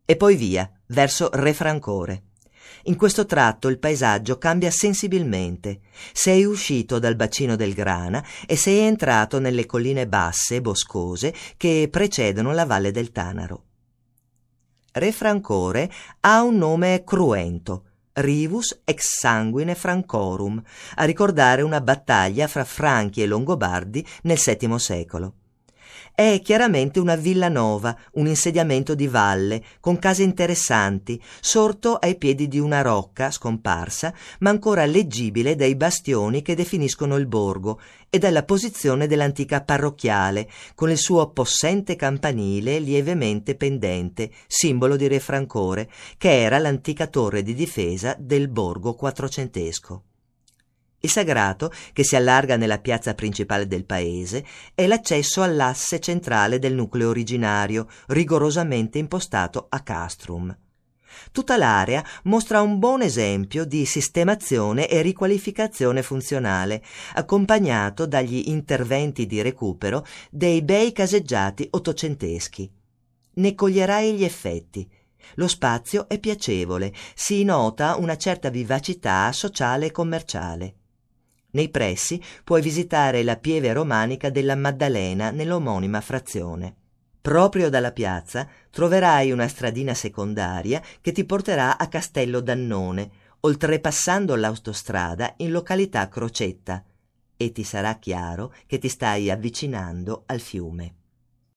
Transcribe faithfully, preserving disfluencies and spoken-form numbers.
e poi via, verso Refrancore. In questo tratto il paesaggio cambia sensibilmente. Sei uscito dal bacino del Grana e sei entrato nelle colline basse e boscose che precedono la valle del Tanaro. Refrancore ha un nome cruento, Rivus ex sanguine Francorum, a ricordare una battaglia fra Franchi e Longobardi nel settimo secolo. È chiaramente una villa nova, un insediamento di valle, con case interessanti, sorto ai piedi di una rocca scomparsa, ma ancora leggibile dai bastioni che definiscono il borgo e dalla posizione dell'antica parrocchiale, con il suo possente campanile lievemente pendente, simbolo di Refrancore, che era l'antica torre di difesa del borgo quattrocentesco. Il sagrato, che si allarga nella piazza principale del paese, è l'accesso all'asse centrale del nucleo originario, rigorosamente impostato a castrum. Tutta l'area mostra un buon esempio di sistemazione e riqualificazione funzionale, accompagnato dagli interventi di recupero dei bei caseggiati ottocenteschi. Ne coglierai gli effetti. Lo spazio è piacevole, si nota una certa vivacità sociale e commerciale. Nei pressi puoi visitare la pieve romanica della Maddalena nell'omonima frazione. Proprio dalla piazza troverai una stradina secondaria che ti porterà a Castello d'Annone, oltrepassando l'autostrada in località Crocetta, e ti sarà chiaro che ti stai avvicinando al fiume.